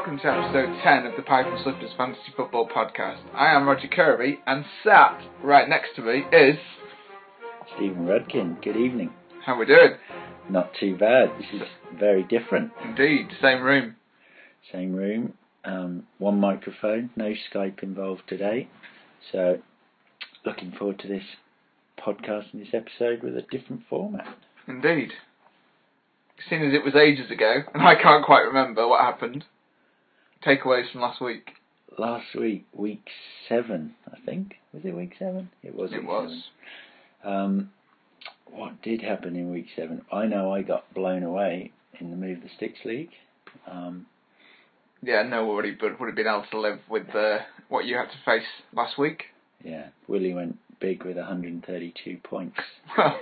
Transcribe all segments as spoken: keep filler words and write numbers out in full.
welcome to episode ten of the Pipe and Slippers Fantasy Football Podcast. I am Roger Kirby, and sat right next to me is... Stephen Rudkin. Good evening. How we doing? Not too bad. This is very different. Indeed, same room. Same room, um, one microphone, no Skype involved today. So, looking forward to this podcast and this episode with a different format. Indeed. Seeing as it was ages ago, and I can't quite remember what happened. Takeaways from last week. Last week, week seven, I think. Was it week seven? It was. It week was. Seven. Um, what did happen in week seven? I know I got blown away in the Move the Sticks League. Um, yeah, nobody would have been able to live with uh, what you had to face last week. Yeah, Willie went big with one hundred thirty-two points. Well...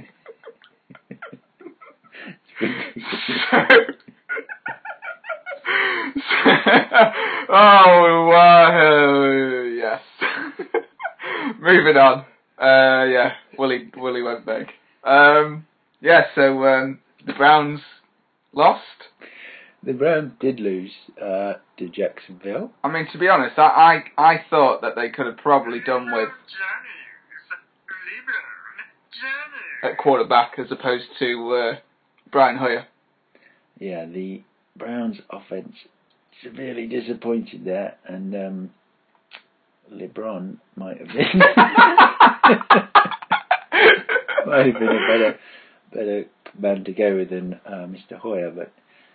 oh, wow, yes. Moving on. Uh, yeah, Willie, Willie went big. Um, yeah, so um, the Browns lost. The Browns did lose uh, to Jacksonville. I mean, to be honest, I, I, I thought that they could have probably done with at quarterback as opposed to uh, Brian Hoyer. Yeah, the Browns' offense severely disappointed there, and um, LeBron might have been might have been a better better man to go with than uh, Mister Hoyer. But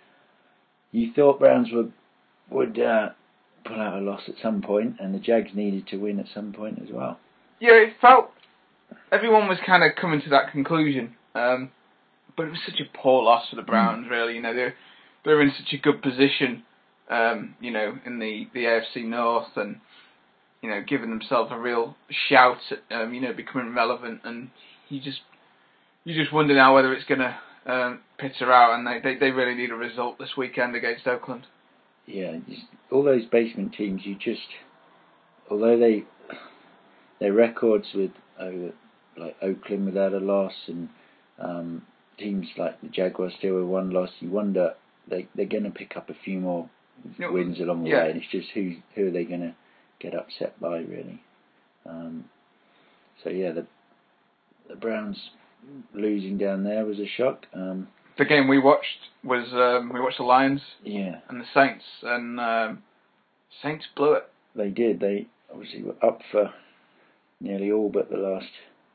you thought Browns would would uh, pull out a loss at some point, and the Jags needed to win at some point as well. Yeah, it felt everyone was kind of coming to that conclusion. Um, But it was such a poor loss for the Browns, really. You know, they're they're in such a good position, um, you know, in the, the A F C North, and you know, giving themselves a real shout at, um, you know, becoming relevant. And you just you just wonder now whether it's going to um, peter out, and they, they they really need a result this weekend against Oakland. Yeah, just, all those basement teams, you just, although they their records with uh, like Oakland without a loss, and um, teams like the Jaguars still with one loss, you wonder they they're going to pick up a few more no, wins along the yeah. way, and it's just who who are they going to get upset by, really. Um, so yeah, the the Browns losing down there was a shock. Um, the game we watched was um, we watched the Lions, yeah, and the Saints, and um, Saints blew it. They did. They obviously were up for nearly all but the last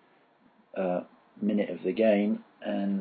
uh, minute of the game, and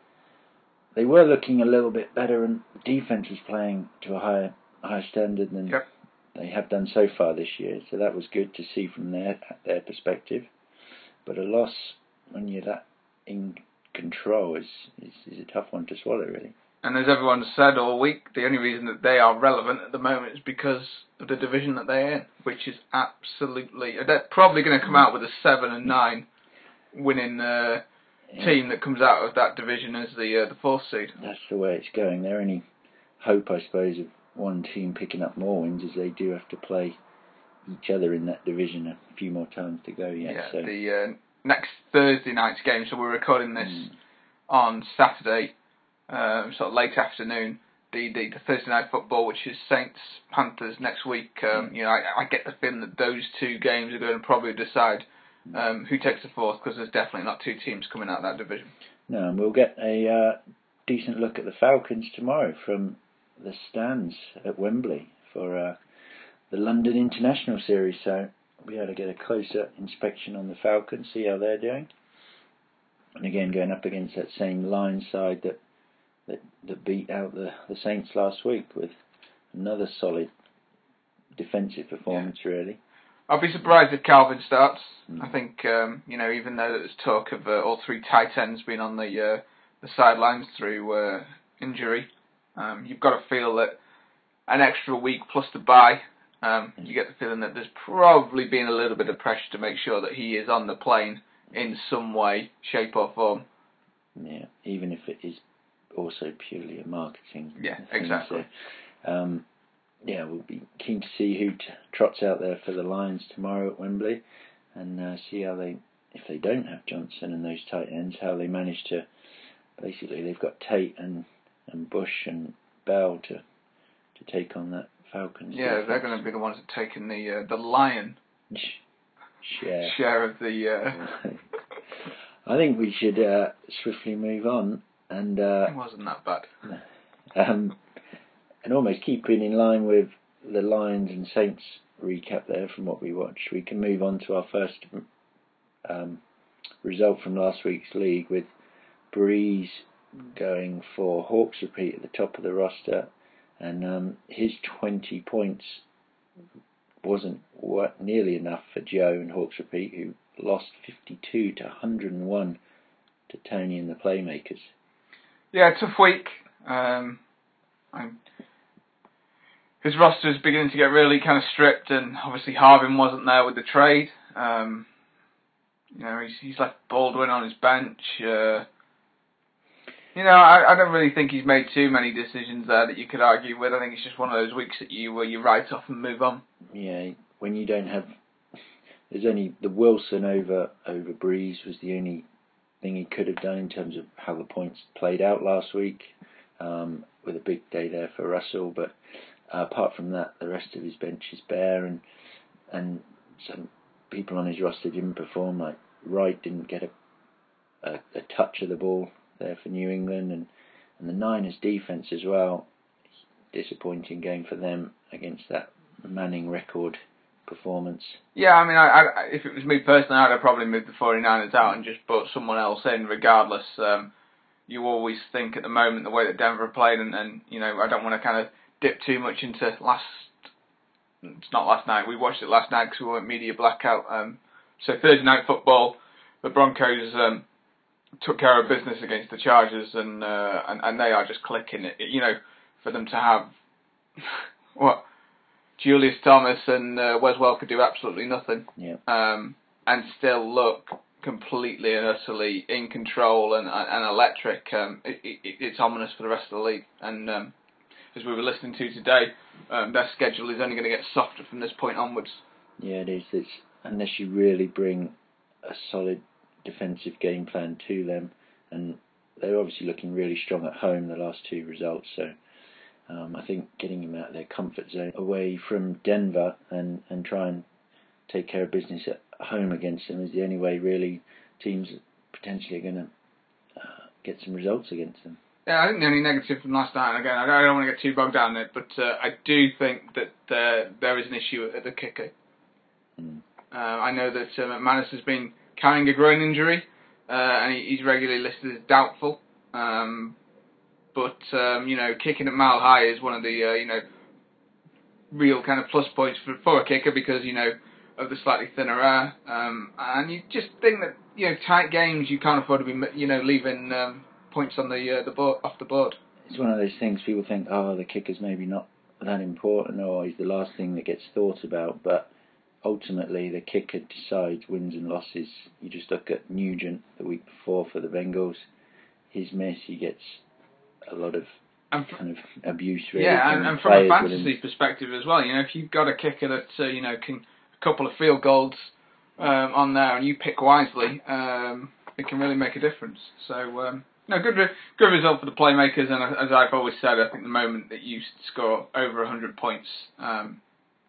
they were looking a little bit better, and defense was playing to a higher higher standard than yep. they have done so far this year. So that was good to see from their their perspective. But a loss when you're that in control is, is is a tough one to swallow, really. And as everyone said all week, the only reason that they are relevant at the moment is because of the division that they're in, which is absolutely... They're probably going to come out with a seven and nine winning uh, yeah. team that comes out of that division as the uh, the fourth seed. That's the way it's going. Their only hope, I suppose, of one team picking up more wins is they do have to play each other in that division a few more times to go yet. Yeah, so. the uh, next Thursday night's game, so we're recording this mm. on Saturday, um, sort of late afternoon, the, the, the Thursday night football, which is Saints Panthers next week. Um, you know, I, I get the feeling that those two games are going to probably decide um, who takes the fourth, because there's definitely not two teams coming out of that division. No, and we'll get a uh, decent look at the Falcons tomorrow from the stands at Wembley for uh, the London International Series. So we'll be able to get a closer inspection on the Falcons, see how they're doing. And again, going up against that same Lions side that that, that beat out the, the Saints last week with another solid defensive performance, yeah. really. I'll be surprised if Calvin starts. Mm. I think, um, you know, even though there's talk of uh, all three tight ends being on the uh, the sidelines through uh, injury, um, you've got to feel that an extra week plus the bye, um, you get the feeling that there's probably been a little bit of pressure to make sure that he is on the plane in some way, shape or form. Yeah, even if it is also purely a marketing yeah, thing. exactly. So, um, yeah, we'll be keen to see who t- trots out there for the Lions tomorrow at Wembley, and uh, see how they, if they don't have Johnson and those tight ends, how they manage to, basically they've got Tate and, and Bush and Bell to to take on that Falcons. Yeah, defense. they're going to be the ones that taking the uh, the lion share share of the. Uh... I think we should uh, swiftly move on, and uh, it wasn't that bad. Um, and almost keeping in line with the Lions and Saints recap there from what we watched, we can move on to our first um, result from last week's league, with Breeze going for Hawks repeat at the top of the roster, and um, his twenty points wasn't nearly enough for Joe and Hawks repeat, who lost fifty-two to one hundred one to Tony and the Playmakers. Yeah, tough week. Um, I'm, his roster is beginning to get really kind of stripped, and obviously Harvin wasn't there with the trade. Um, you know, he's, he's left Baldwin on his bench. Uh, you know, I, I don't really think he's made too many decisions there that you could argue with. I think it's just one of those weeks that you where you write off and move on. Yeah, when you don't have, there's only the Wilson over over Breeze was the only thing he could have done in terms of how the points played out last week, um, with a big day there for Russell. But uh, apart from that, the rest of his bench is bare, and and some people on his roster didn't perform. Like Wright didn't get a a, a touch of the ball there for New England, and, and the Niners defense as well. Disappointing game for them against that Manning record performance. Yeah, I mean, I, I, if it was me personally, I'd have probably moved the 49ers out and just put someone else in regardless. Um, you always think at the moment the way that Denver played, and, and you know, I don't want to kind of dip too much into last, it's not last night, we watched it last night because we were media blackout. Um, so Thursday night football, the Broncos um, took care of business against the Chargers, and, uh, and and they are just clicking it. You know, for them to have what Julius Thomas and uh, Wes Welker do absolutely nothing, yeah. um, and still look completely and utterly in control and and electric. Um, it, it, it's ominous for the rest of the league. And um, as we were listening to today, um, their schedule is only going to get softer from this point onwards. Yeah, it is. It's, unless you really bring a solid defensive game plan to them, and they're obviously looking really strong at home the last two results, so um, I think getting them out of their comfort zone away from Denver and, and try and take care of business at home against them is the only way really teams potentially are going to uh, get some results against them. Yeah, I think the only negative from last night, and again, I don't, I don't want to get too bogged down in it, but uh, I do think that uh, there is an issue at the kicker. Mm. Uh, I know that uh, McManus has been carrying a groin injury, uh, and he, he's regularly listed as doubtful. Um, but, um, you know, kicking at mile high is one of the, uh, you know, real kind of plus points for, for a kicker because, you know, of the slightly thinner air. Um, and you just think that, you know, tight games, you can't afford to be, you know, leaving um, points on the uh, the board, off the board. It's one of those things people think, oh, the kicker's maybe not that important, or he's the last thing that gets thought about, but ultimately the kicker decides wins and losses. You just look at Nugent the week before for the Bengals. His miss, he gets a lot of and kind of abuse, really. Yeah, and, and from a fantasy perspective as well, you know, if you've got a kicker that, uh, you know, can a couple of field goals um, on there and you pick wisely, um, it can really make a difference. So, um, no, good re- good result for the Playmakers, and as I've always said, I think the moment that you score over one hundred points, um,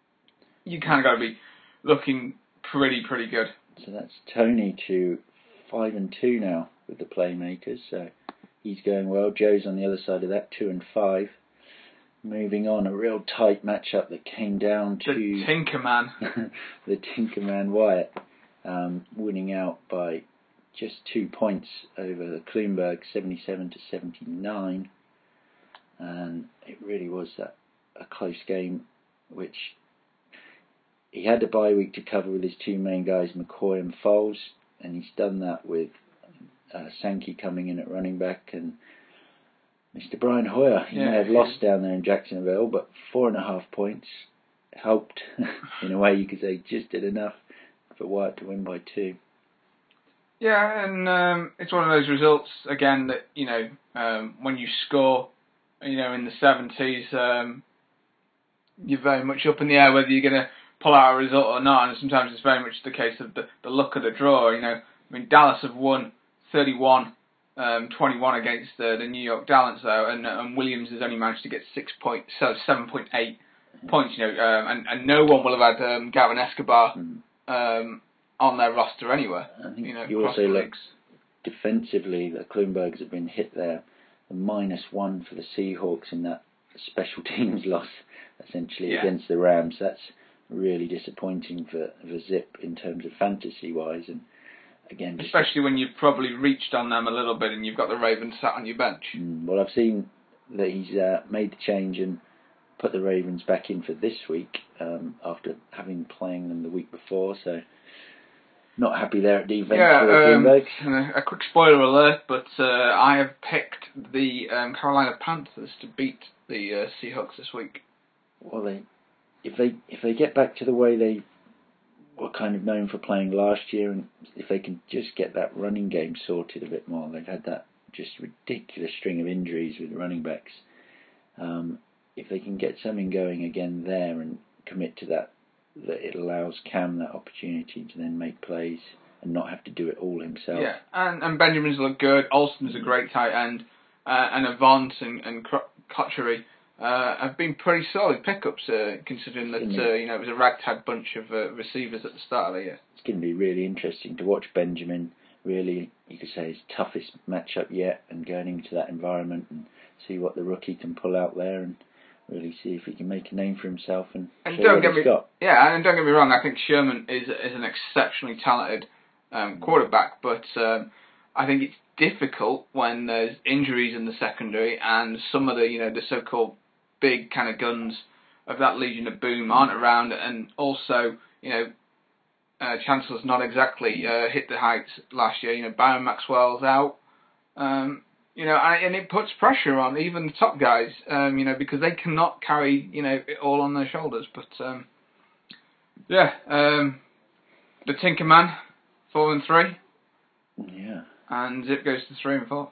you kind of got to be looking pretty, pretty good. So that's Tony to five and two now with the Playmakers, so he's going well. Joe's on the other side of that, two and five. Moving on, a real tight matchup that came down to the Tinkerman, the Tinkerman Wyatt, um, winning out by just two points over the Klumberg, seventy-seven to seventy-nine, and it really was that a close game, which he had the bye week to cover with his two main guys, McCoy and Foles, and he's done that with uh, Sankey coming in at running back and Mister Brian Hoyer. He yeah, may have lost down there in Jacksonville, but four and a half points helped. In a way, you could say just did enough for Wyatt to win by two. Yeah, and um, it's one of those results, again, that, you know, um, when you score, you know, in the seventies, um, you're very much up in the air whether you're going to pull out a result or not, and sometimes it's very much the case of the, the luck of the draw. You know, I mean, Dallas have won thirty-one um, twenty-one against uh, the New York Gallants though, and, and Williams has only managed to get six point, so seven point eight points. You know, um, and and no one will have had um, Gavin Escobar um, on their roster anywhere. I think you know, you also look defensively. The Klumbergs have been hit there. The minus one for the Seahawks in that special teams loss, essentially yeah. against the Rams. That's really disappointing for, for Zip in terms of fantasy wise, and again, especially when you've probably reached on them a little bit and you've got the Ravens sat on your bench. Mm, well, I've seen that he's uh, made the change and put the Ravens back in for this week um, after having playing them the week before, so not happy there at defense yeah, for the um, a, a quick spoiler alert, but uh, I have picked the um, Carolina Panthers to beat the uh, Seahawks this week. Well, they if they if they get back to the way they were kind of known for playing last year, and if they can just get that running game sorted a bit more, they've had that just ridiculous string of injuries with running backs. Um, if they can get something going again there and commit to that, that it allows Cam that opportunity to then make plays and not have to do it all himself. Yeah, and, and Benjamin's look good. Alston's a great tight end, uh, and Avant and, and Cotchery uh, have been pretty solid pickups, uh, considering that uh, you know it was a ragtag bunch of uh, receivers at the start of the year. It's going to be really interesting to watch Benjamin. Really, you could say his toughest matchup yet, and going into that environment and see what the rookie can pull out there and really see if he can make a name for himself and, and show don't what get he's me, got. Yeah, and don't get me wrong. I think Sherman is is an exceptionally talented um, quarterback, but um, I think it's difficult when there's injuries in the secondary and some of the you know the so-called big kind of guns of that Legion of Boom aren't around, and also you know uh, Chancellor's not exactly uh, hit the heights last year. You know Byron Maxwell's out. Um, You know, and it puts pressure on even the top guys, um, you know, because they cannot carry, you know, it all on their shoulders. But, um, yeah, um, the Tinkerman, four and three. Yeah. And Zip goes to three and four.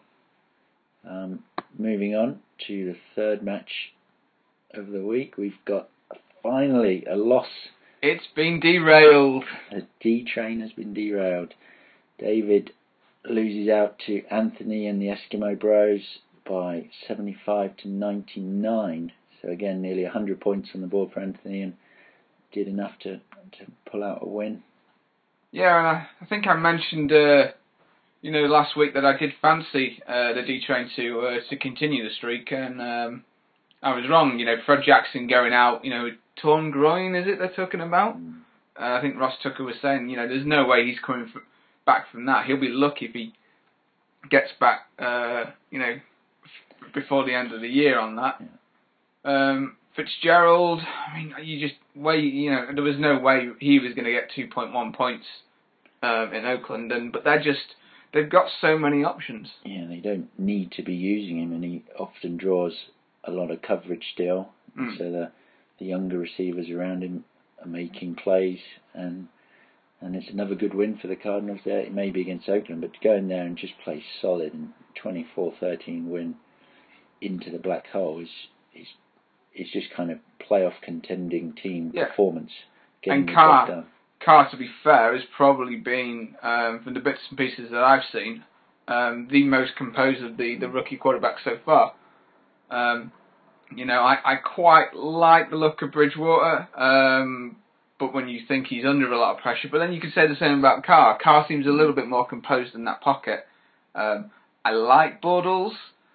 Um, moving on to the third match of the week, we've got finally a loss. It's been derailed. The D train has been derailed. David loses out to Anthony and the Eskimo Bros by seventy-five to ninety-nine. So again, nearly one hundred points on the board for Anthony, and did enough to, to pull out a win. Yeah, and I, I think I mentioned, uh, you know, last week that I did fancy uh, the D Train to uh, to continue the streak, and um, I was wrong. You know, Fred Jackson going out, you know, torn groin, is it they're talking about? Mm. Uh, I think Ross Tucker was saying, you know, there's no way he's coming from, back from that. He'll be lucky if he gets back, uh, you know, f- before the end of the year on that. Yeah. Um, Fitzgerald, I mean, you just way, you know, there was no way he was going to get two point one points um, in Oakland, and but they're just they've got so many options. Yeah, they don't need to be using him, and he often draws a lot of coverage still. Mm. So the the younger receivers around him are making plays, and and it's another good win for the Cardinals there. It may be against Oakland, but to go in there and just play solid and twenty-four thirteen win into the black hole is is is just kind of playoff contending team yeah. performance. And Carr, Carr, to be fair, has probably been, um, from the bits and pieces that I've seen, um, the most composed of the, the rookie quarterbacks so far. Um, you know, I, I quite like the look of Bridgewater, um, but when you think he's under a lot of pressure, but then you could say the same about Carr. Carr seems a little bit more composed in that pocket. Um, I like Bortles.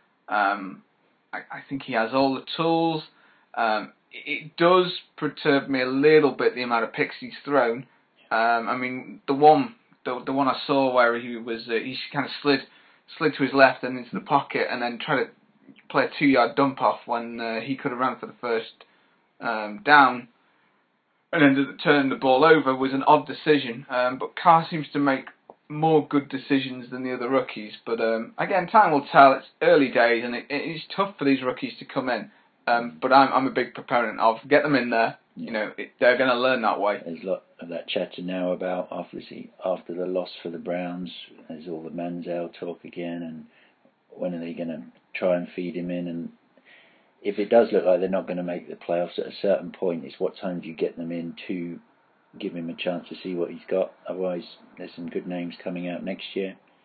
Um, I, I think he has all the tools. Um, it does perturb me a little bit the amount of picks he's thrown. Um, I mean, the one, the, the one I saw where he was, uh, he kind of slid, slid to his left and into the pocket, and then tried to play a two-yard dump off when uh, he could have run for the first um, down, and then turn the ball over was an odd decision. Um, but Carr seems to make more good decisions than the other rookies. But um, again, time will tell. It's early days, and it, it's tough for these rookies to come in. Um, but I'm I'm a big proponent of get them in there. Yeah. You know, it, they're going to learn that way. There's a lot of that chatter now about obviously after the loss for the Browns. There's all the Manziel talk again, and when are they going to try and feed him in? And if it does look like they're not going to make the playoffs at a certain point, it's what time do you get them in to give him a chance to see what he's got? Otherwise, there's some good names coming out next year.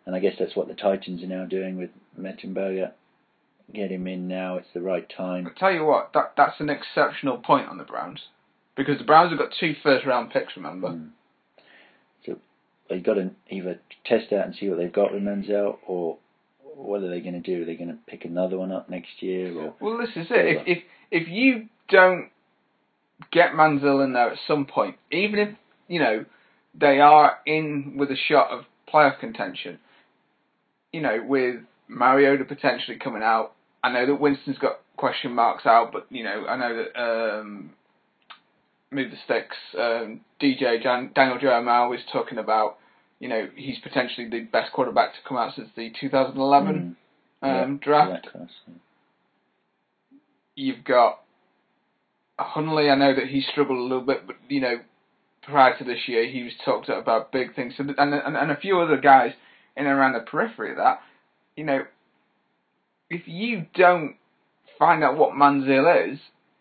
And I guess that's what the Titans are now doing with Mettenberger. Get him in now, it's the right time. I'll tell you what, that that's an exceptional point on the Browns. Because the Browns have got two first round picks, remember? Mm. So they've got to either test out and see what they've got with Manziel, or what are they going to do? Are they going to pick another one up next year? Or well, this is it. If, if if you don't get Manziel in there at some point, even if, you know, they are in with a shot of playoff contention, you know, with Mariota potentially coming out, I know that Winston's got question marks out, but, you know, I know that um, Move the Sticks, um, D J Jan, Daniel Jeremiah was talking about, you know, he's potentially the best quarterback to come out since the two thousand eleven mm. um, yeah, draft. Class, yeah. You've got Hundley. I know that he struggled a little bit, but, you know, prior to this year, he was talked about big things. So, and, and, and a few other guys in and around the periphery of that, you know, if you don't find out what Manziel is,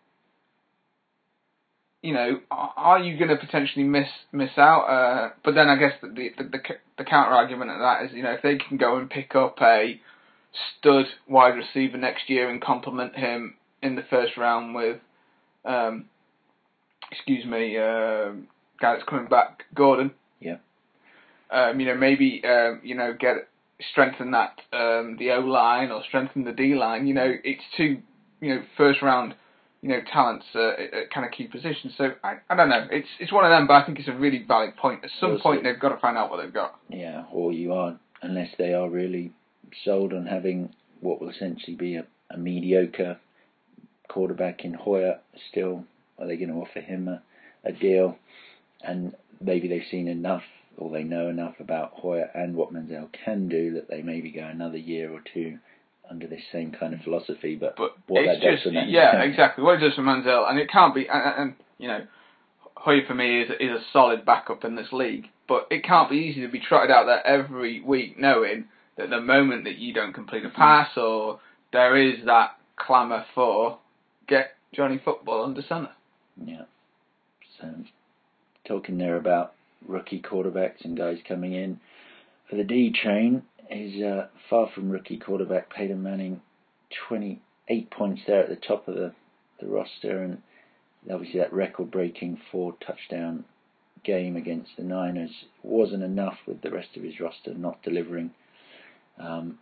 you know, are you going to potentially miss miss out? Uh, but then I guess the the, the the counter argument of that is, you know, if they can go and pick up a stud wide receiver next year and complement him in the first round with, um, excuse me, uh, guy that's coming back, Gordon. Yeah. Um, you know, maybe um, you know, get strengthen that um, the O line or strengthen the D line. You know, it's two, you know, first round, you know, talents uh, at kind of key positions. So I, I don't know. It's it's one of them, but I think it's a really valid point. At some also, point, they've got to find out what they've got. Yeah, or you are, unless they are really sold on having what will essentially be a, a mediocre quarterback in Hoyer. Still, are they going to offer him a, a deal? And maybe they've seen enough, or they know enough about Hoyer and what Manziel can do, that they maybe go another year or two under this same kind of philosophy. But, but what it's that just, does for Manziel, yeah, exactly. What it does for Manziel, and it can't be, and, and you know, Hoyer for me is is a solid backup in this league, but it can't be easy to be trotted out there every week knowing that the moment that you don't complete a pass or there is that clamour for get Johnny Football under centre. Yeah. So, talking there about rookie quarterbacks and guys coming in for the D train is uh, far from rookie quarterback Peyton Manning, twenty-eight points there at the top of the, the roster, and obviously that record-breaking four touchdown game against the Niners wasn't enough with the rest of his roster not delivering. Um,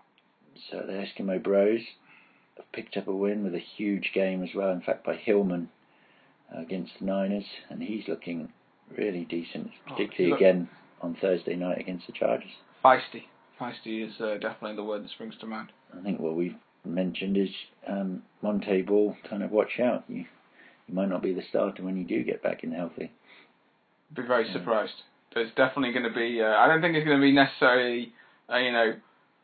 so the Eskimo Bros have picked up a win with a huge game as well, in fact by Hillman uh, against the Niners, and he's looking really decent, particularly oh, again on Thursday night against the Chargers. Feisty. Feisty is uh, definitely the word that springs to mind. I think what we've mentioned is um, Monte Ball, kind of watch out. You, you might not be the starter when you do get back in healthy. Be very yeah. surprised. There's definitely going to be, uh, I don't think it's going to be necessarily, uh, you know,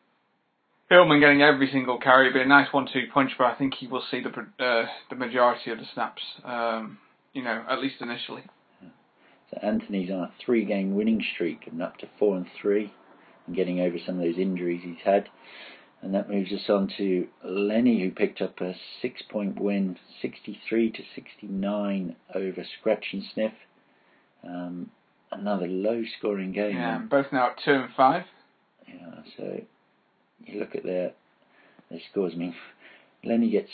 Hillman getting every single carry. It'll be a nice one two punch, but I think he will see the uh, the majority of the snaps, um, you know, at least initially. So Anthony's on a three-game winning streak and up to four and three, and getting over some of those injuries he's had. And that moves us on to Lenny, who picked up a six-point win, sixty-three to sixty-nine over Scratch and Sniff. Um, another low-scoring game. Yeah, both now at two and five. Yeah, so you look at their their scores. I mean, Lenny gets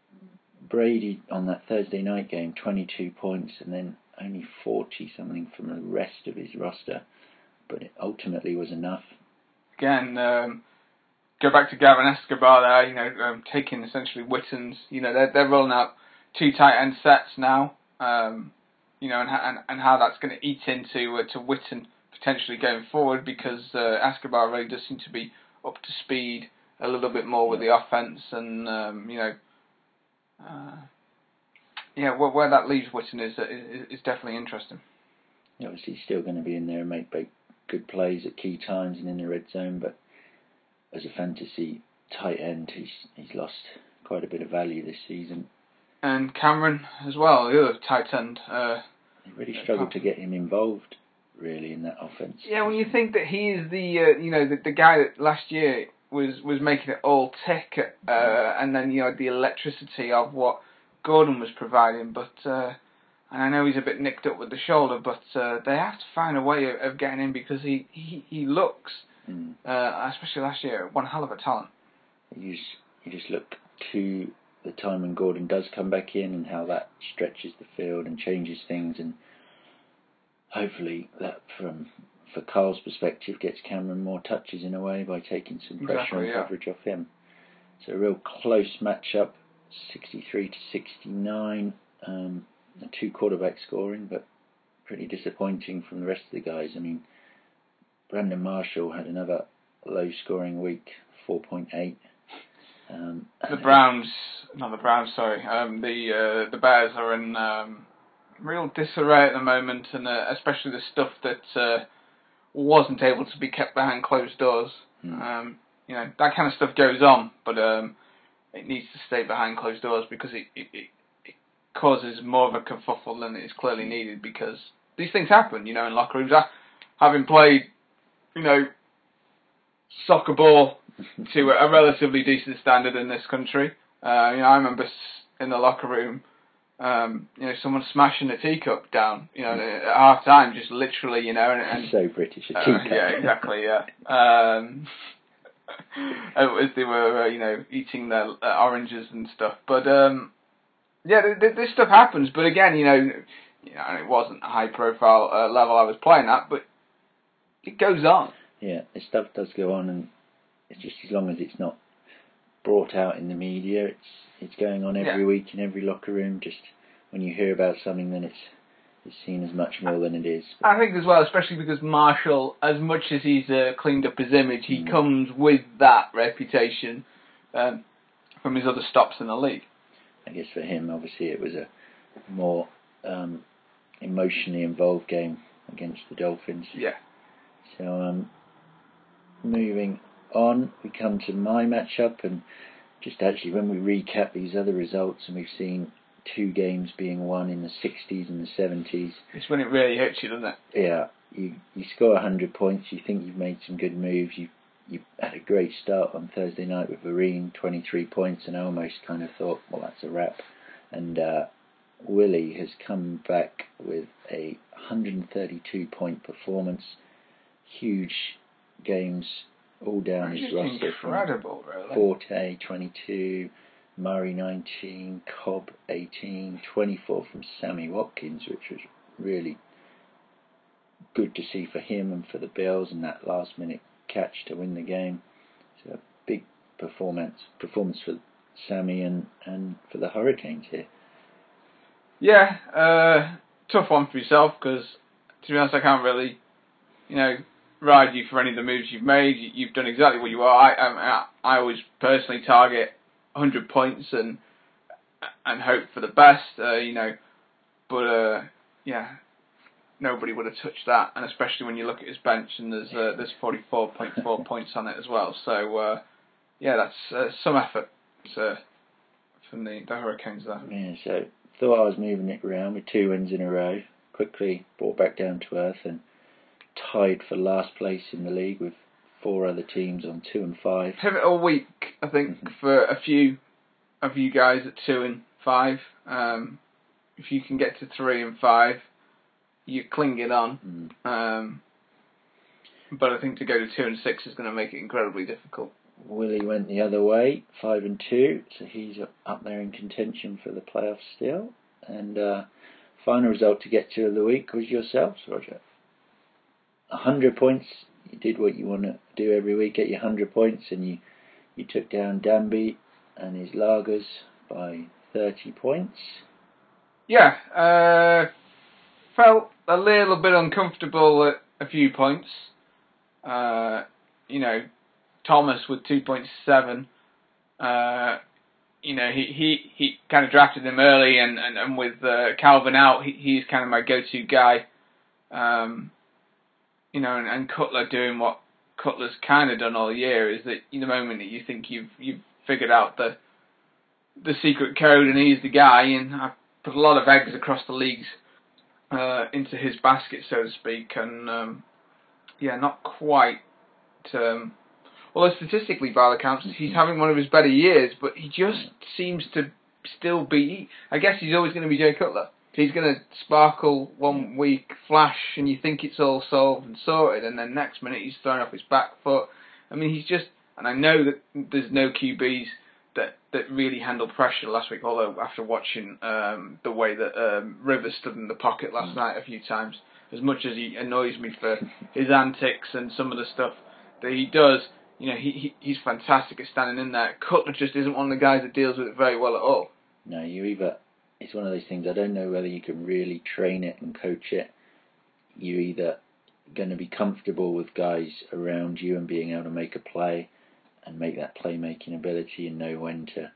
Brady on that Thursday night game, twenty-two points, and then only forty something from the rest of his roster, but it ultimately was enough. Again, um, go back to Gavin Escobar there, you know, um, taking essentially Witten's, you know, they're, they're rolling out two tight end sets now, um, you know, and, and, and how that's going to eat into uh, to Witten potentially going forward, because uh, Escobar really does seem to be up to speed a little bit more with the offense, and, um, you know, uh, yeah, where, where that leaves Witten is, is is definitely interesting. Obviously, he's still going to be in there and make big, good plays at key times and in the red zone, but as a fantasy tight end, he's he's lost quite a bit of value this season. And Cameron as well, the other tight end. Uh, they really struggled to get him involved, really, in that offense. Yeah, when you think that he is the uh, you know the, the guy that last year was was making it all tick, uh, and then you know the electricity of what Gordon was providing, but uh, and I know he's a bit nicked up with the shoulder, but uh, they have to find a way of, of getting him, because he, he, he looks Mm. Uh, especially last year, one hell of a talent. You just, you just look to the time when Gordon does come back in and how that stretches the field and changes things, and hopefully that, from for Carl's perspective, gets Cameron more touches in a way by taking some pressure Exactly, and yeah. coverage off him. It's a real close matchup, sixty-three to sixty-nine. Um, the two quarterback scoring, but pretty disappointing from the rest of the guys. I mean, Brandon Marshall had another low scoring week, four point eight. Um, the Browns, not the Browns, sorry. Um, the uh, the Bears are in um, real disarray at the moment, and uh, especially the stuff that uh, wasn't able to be kept behind closed doors. Hmm. Um, you know, that kind of stuff goes on, but um, it needs to stay behind closed doors because it, it, it, it causes more of a kerfuffle than is clearly needed, because these things happen, you know, in locker rooms. I, having played, you know, soccer ball to a relatively decent standard in this country, uh, you know, I remember in the locker room, um, you know, someone smashing a teacup down, you know, at half time, just literally, you know, and, and so British, a uh, teacup. yeah, exactly, yeah. Um, as they were, uh, you know, eating their uh, oranges and stuff. But um, yeah, th- th- this stuff happens. But again, you know, you know, it wasn't a high-profile uh, level I was playing at, but it goes on. Yeah, this stuff does go on, and it's just as long as it's not brought out in the media, it's it's going on every Yeah. week in every locker room. Just when you hear about something, then it's it's seen as much more than it is. I think as well, especially because Marshall, as much as he's uh, cleaned up his image, he Mm. comes with that reputation um, from his other stops in the league. I guess for him, obviously, it was a more um, emotionally involved game against the Dolphins. Yeah. So, um, moving on, we come to my matchup, and just actually when we recap these other results, and we've seen two games being won in the sixties and the seventies. It's when it really hits you, doesn't it? Yeah, you you score one hundred points, you think you've made some good moves, you you had a great start on Thursday night with Vereen, twenty-three points, and I almost kind of thought, well, that's a wrap. And uh, Willie has come back with a one hundred thirty-two point performance, huge games all down his roster. Incredible, really. Forte, twenty-two, Murray, nineteen, Cobb, eighteen, twenty-four from Sammy Watkins, which was really good to see for him and for the Bills, and that last minute catch to win the game. So a big performance performance for Sammy and, and for the Hurricanes here. Yeah, uh, tough one for yourself, because to be honest, I can't really, you know, ride you for any of the moves you've made. You've done exactly what you are. I I, I always personally target one hundred points and and hope for the best, uh, you know, but uh, yeah, nobody would have touched that, and especially when you look at his bench and there's uh, there's forty-four point four points on it as well. So uh, yeah, that's uh, some effort uh, from the, the Hurricanes there. Yeah, so thought I was moving it around with two wins in a row. Quickly brought back down to earth and tied for last place in the league with four other teams on two and five. Pivotal week, I think, mm-hmm. for a few of you guys at two and five. Um, if you can get to three and five, you cling it on. Mm. Um, but I think to go to two and six is going to make it incredibly difficult. Willie went the other way, five and two, so he's up there in contention for the playoffs still. And uh, final result to get to of the week was yourselves, Roger. A hundred points. You did what you want to do every week, get your hundred points, and you you took down Danby and his Lagers by thirty points. Yeah, uh, felt a little bit uncomfortable at a few points. Uh, you know, Thomas with two point seven. Uh, you know, he, he, he kind of drafted him early, and, and, and with uh, Calvin out, he, he's kind of my go-to guy. Um, you know, and, and Cutler doing what Cutler's kind of done all year, is that in the moment that you think you've you've figured out the the secret code and he's the guy, and I've put a lot of eggs across the leagues uh, into his basket, so to speak, and um, yeah, not quite. Um, although statistically, by the counts, he's having one of his better years, but he just seems to still be. I guess he's always going to be Jay Cutler. he's going to sparkle one week, flash, and you think it's all solved and sorted, and then next minute he's thrown off his back foot. I mean, he's just, and I know that there's no Q Bs that, that really handled pressure last week, although after watching um, the way that um, Rivers stood in the pocket last mm. night a few times, as much as he annoys me for his antics and some of the stuff that he does, you know, he, he he's fantastic at standing in there. Cutler just isn't one of the guys that deals with it very well at all. No, you either, it's one of those things, I don't know whether you can really train it and coach it. You're either going to be comfortable with guys around you and being able to make a play and make that playmaking ability and know when to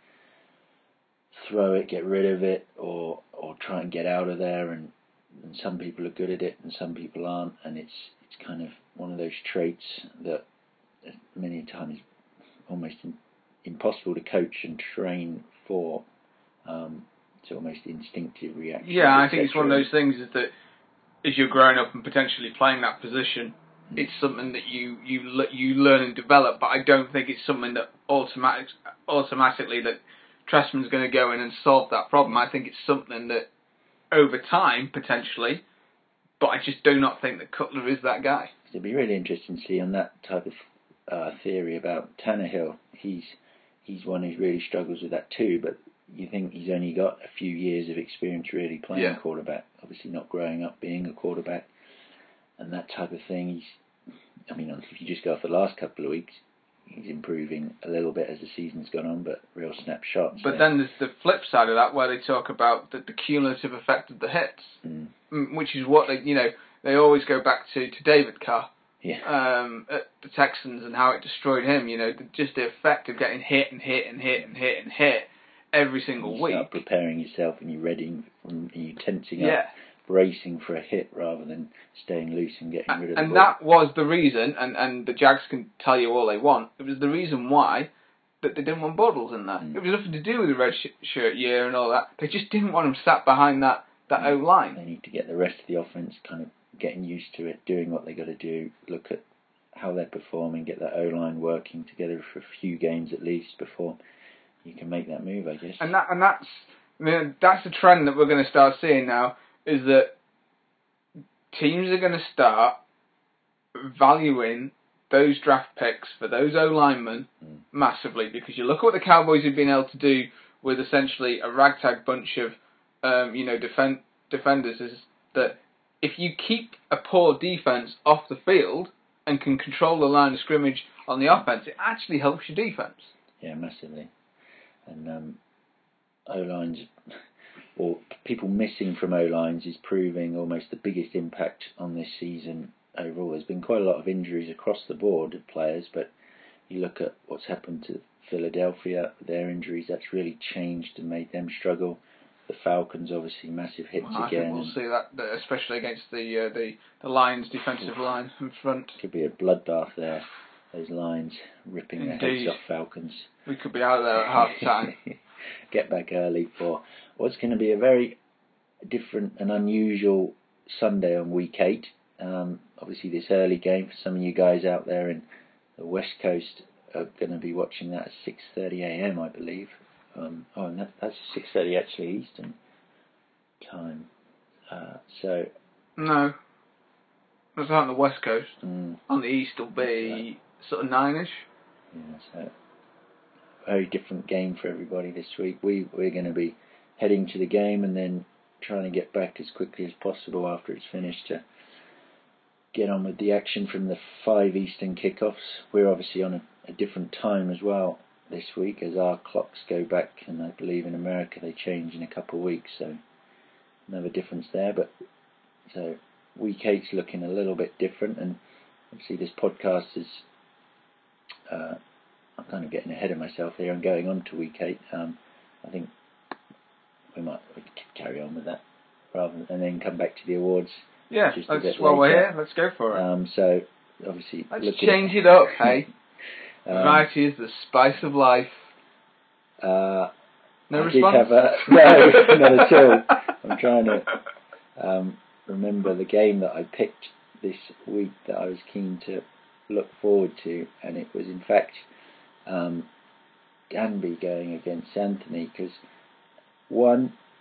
throw it, get rid of it, or or try and get out of there. And, and some people are good at it and some people aren't, and it's it's kind of one of those traits that many times almost in, impossible to coach and train for. Um, it's almost instinctive reaction. Yeah, I think it's one of those things is that as you're growing up and potentially playing that position, mm. it's something that you you you learn and develop. But I don't think it's something that automatic automatically that Trestman's going to go in and solve that problem. I think it's something that over time potentially, but I just do not think that Cutler is that guy. It'd be really interesting to see on that type of uh, theory about Tannehill. He's he's one who really struggles with that too, but you think he's only got a few years of experience really playing yeah. quarterback, obviously not growing up being a quarterback and that type of thing. He's, I mean, if you just go off the last couple of weeks, he's improving a little bit as the season's gone on, but real snapshots. But so. Then there's the flip side of that where they talk about the, the cumulative effect of the hits, mm. which is what they, you know, they always go back to, to David Carr. Yeah. Um, at the Texans and how it destroyed him, you know, the, just the effect of getting hit and hit and hit and hit and hit every single you week. Start preparing yourself and you're ready and you're tensing yeah. up, bracing for a hit rather than staying loose and getting and, rid of the and ball. And that was the reason, and, and the Jags can tell you all they want, it was the reason why that they didn't want Bortles in there. Mm. It was nothing to do with the red sh- shirt year and all that. They just didn't want him sat behind that, that mm. O-line. They need to get the rest of the offense kind of getting used to it, doing what they got to do, look at how they're performing, get that O-line working together for a few games at least before you can make that move, I guess. And that and that's I mean, that's the trend that we're going to start seeing now, is that teams are going to start valuing those draft picks for those O-linemen mm. massively, because you look at what the Cowboys have been able to do with essentially a ragtag bunch of um, you know defend, defenders, is that if you keep a poor defense off the field and can control the line of scrimmage on the offense, it actually helps your defense. Yeah, massively. And um, O-lines, or people missing from O-lines, is proving almost the biggest impact on this season overall. There's been quite a lot of injuries across the board of players, but you look at what's happened to Philadelphia, their injuries, that's really changed and made them struggle. The Falcons, obviously, massive hits well, I again. I think we'll see that, especially against the uh, the, the Lions' defensive line in front. Could be a bloodbath there. Those Lions ripping Indeed. their heads off Falcons. We could be out of there at half time. Get back early for what's going to be a very different and unusual Sunday on week eight. Um, obviously, this early game for some of you guys out there in the West Coast are going to be watching that at six thirty a.m. I believe. Um, oh, and that, that's six thirty actually Eastern time. Uh, so no, that's on the West Coast. Mm, on the East will be sort of nine-ish. Yeah, so very different game for everybody this week. We we're going to be heading to the game and then trying to get back as quickly as possible after it's finished to get on with the action from the five Eastern kickoffs. We're obviously on a, a different time as well this week as our clocks go back, and I believe in America they change in a couple of weeks, so another difference there. But so week eight's looking a little bit different, and obviously this podcast is uh, I'm kind of getting ahead of myself here. I'm going on to week eight. Um, I think we might we could carry on with that rather than, and then come back to the awards. Yeah, that's while we're here. Let's go for it. Um, so obviously, let's change at, it up. Hey, um, variety is the spice of life. Uh, no I response. Did have a, no, not at all. I'm trying to um, remember the game that I picked this week that I was keen to look forward to, and it was in fact um, Danby going against Anthony, because one,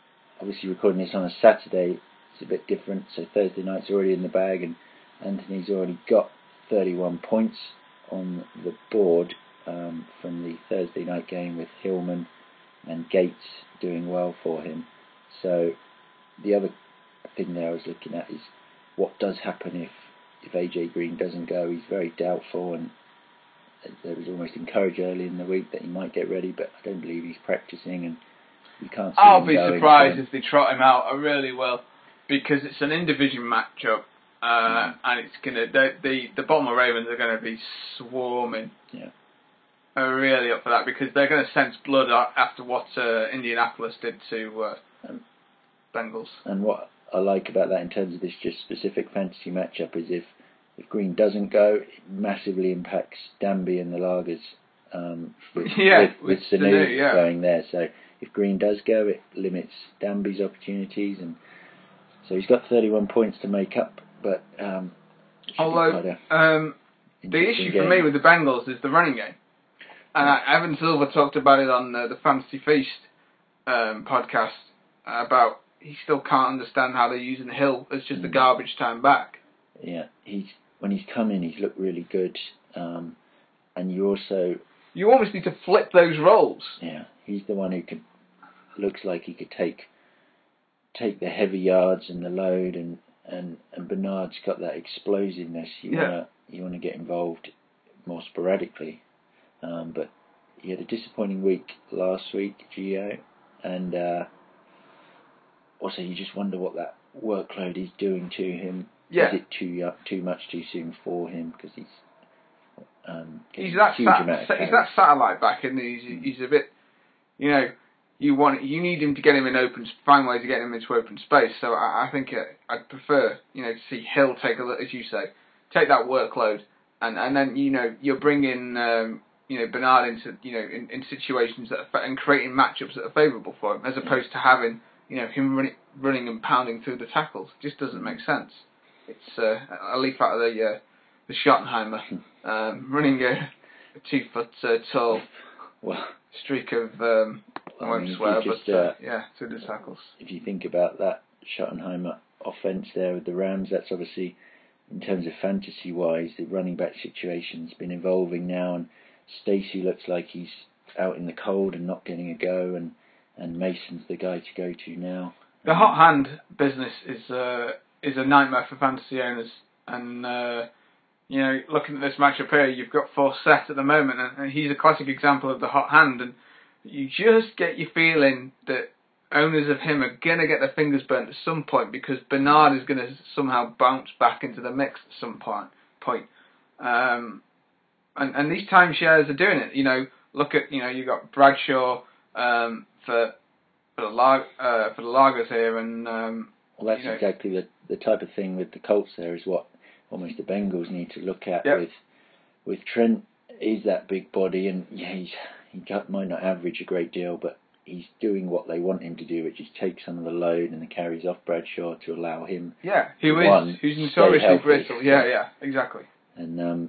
obviously recording this on a Saturday, it's a bit different. So Thursday night's already in the bag, and Anthony's already got thirty-one points on the board um, from the Thursday night game with Hillman and Gates doing well for him. So the other thing there I was looking at is what does happen if, if A J Green doesn't go. He's very doubtful, and there was almost encouraged early in the week that he might get ready, but I don't believe he's practicing, and you can't see I'll him be going, surprised so. if they trot him out. I really will, because it's an in-division matchup, uh, mm. and it's gonna the, the the Baltimore Ravens are going to be swarming. Yeah. Are really up for that, because they're going to sense blood after what uh, Indianapolis did to uh, um, Bengals. And what I like about that in terms of this just specific fantasy matchup is if, if Green doesn't go, it massively impacts Danby and the Lagers um, with, yeah, with, with Sanu yeah. going there. So if Green does go, it limits Danby's opportunities, and so he's got thirty-one points to make up. But um, although um, the issue game. for me with the Bengals is the running game. And uh, Evan Silver talked about it on uh, the Fantasy Feast um, podcast uh, about he still can't understand how they're using Hill as just mm. a garbage time back. Yeah, he's when he's come in, he's looked really good, um, and you also you almost need to flip those roles. Yeah, he's the one who could looks like he could take take the heavy yards and the load, and, and, and Bernard's got that explosiveness. You yeah. wanna you wanna get involved more sporadically. Um, but he had a disappointing week last week, Gio, and uh, also you just wonder what that workload is doing to him. Yeah. Is it too uh, too much too soon for him, because he's um, he's that huge sat- amount of he's that satellite back, and he's mm. he's a bit, you know, you want you need him to get him in open, find ways to get him into open space. So I, I think uh, I'd prefer, you know, to see Hill take a, as you say, take that workload, and and then you know you're bringing. Um, You know, Bernard into you know in, in situations that are, and creating matchups that are favourable for him, as opposed to having you know him running running and pounding through the tackles. It just doesn't make sense. It's uh, a leaf out of the uh, the Schottenheimer, um, running a, a two foot uh, tall well, streak of um, I won't I mean, swear, just, but uh, uh, yeah, through the tackles. If you think about that Schottenheimer offense there with the Rams, that's obviously in terms of fantasy wise, the running back situation's been evolving now, and Stacey looks like he's out in the cold and not getting a go, and, and Mason's the guy to go to now. The hot hand business is uh, is a nightmare for fantasy owners, and uh, you know, looking at this matchup here, you've got Forsett at the moment, and, and he's a classic example of the hot hand, and you just get your feeling that owners of him are going to get their fingers burnt at some point, because Bernard is going to somehow bounce back into the mix at some point. point. Um, And, and these timeshares are doing it. You know, look at you know you got Bradshaw um, for for the lag, uh, for the Lagers here, and um, well, that's you know, exactly the the type of thing with the Colts. There is what almost the Bengals need to look at yep. with with Trent. Is that big body, and yeah, he's he got, might not average a great deal, but he's doing what they want him to do, which is take some of the load and the carries off Bradshaw to allow him. Yeah, who is one, who's notoriously brittle. Yeah, yeah, exactly. And um.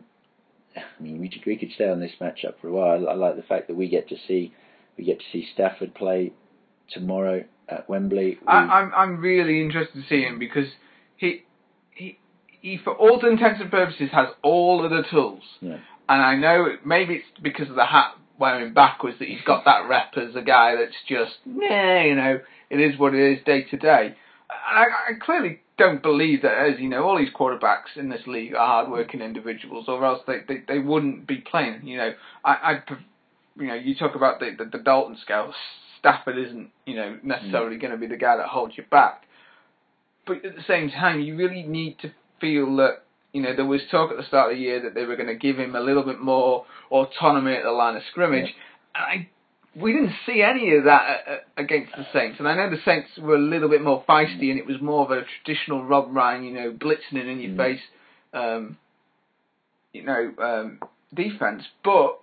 I mean, we we could stay on this matchup for a while. I, I like the fact that we get to see we get to see Stafford play tomorrow at Wembley. I, I'm I'm really interested to see him, because he he he for all intents and purposes has all of the tools. Yeah. And I know maybe it's because of the hat wearing backwards that he's got that rep as a guy that's just nah, you know, it is what it is day to day. I, I clearly don't believe that, as you know, all these quarterbacks in this league are hard-working individuals, or else they, they, they wouldn't be playing. You know, I, I you know, you talk about the, the, the Dalton scale. Stafford isn't, you know, necessarily mm. going to be the guy that holds you back. But at the same time, you really need to feel that, you know, there was talk at the start of the year that they were going to give him a little bit more autonomy at the line of scrimmage. Yeah. And I We didn't see any of that against the Saints, and I know the Saints were a little bit more feisty, and it was more of a traditional Rob Ryan, you know, blitzing it in your mm. face, um, you know, um, defense. But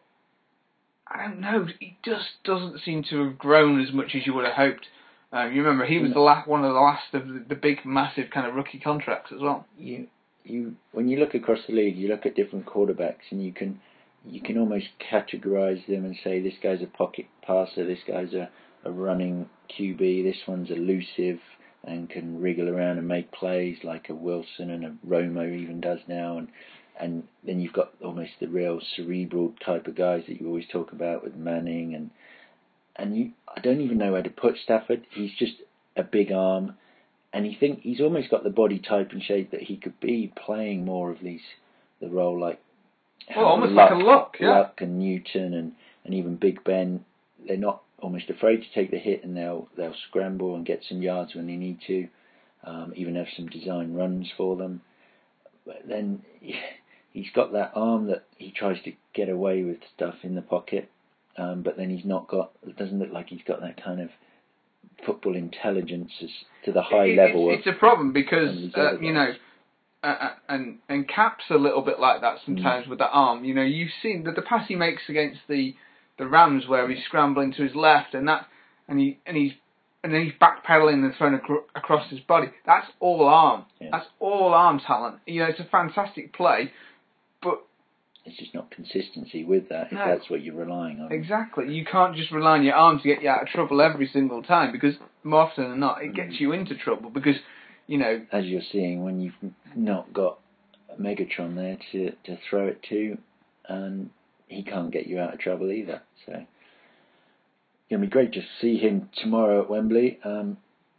I don't know, he just doesn't seem to have grown as much as you would have hoped. Um, you remember he was the last, one of the last of the, the big, massive kind of rookie contracts as well. You, you, when you look across the league, you look at different quarterbacks, and you can. You can almost categorise them and say this guy's a pocket passer, this guy's a, a running Q B. This one's elusive and can wriggle around and make plays like a Wilson and a Romo even does now. And and then you've got almost the real cerebral type of guys that you always talk about with Manning. And and you, I don't even know where to put Stafford. He's just a big arm. And he think he's almost got the body type and shape that he could be playing more of these, the role like well, almost Luck, like a Luck, yeah. Luck and Newton and, and even Big Ben. They're not almost afraid to take the hit, and they'll they'll scramble and get some yards when they need to, um, even have some design runs for them. But then he's got that arm that he tries to get away with stuff in the pocket, um, but then he's not got. It doesn't look like he's got that kind of football intelligence as to the high it, level. It's, of it's a problem because uh, you know, uh, and and Cap's a little bit like that sometimes mm. with that arm. You know, you've seen that the pass he makes against the the Rams where he's scrambling to his left and that, and he and he's and then he's backpedaling and throwing ac- across his body. That's all arm. Yeah. That's all arm talent. You know, it's a fantastic play, but it's just not consistency with that if no. that's what you're relying on. Exactly. You can't just rely on your arm to get you out of trouble every single time, because more often than not, it gets you into trouble because, you know... As you're seeing, when you've not got Megatron there to, to throw it to, and he can't get you out of trouble either. So it's going to be great to see him tomorrow at Wembley. Um,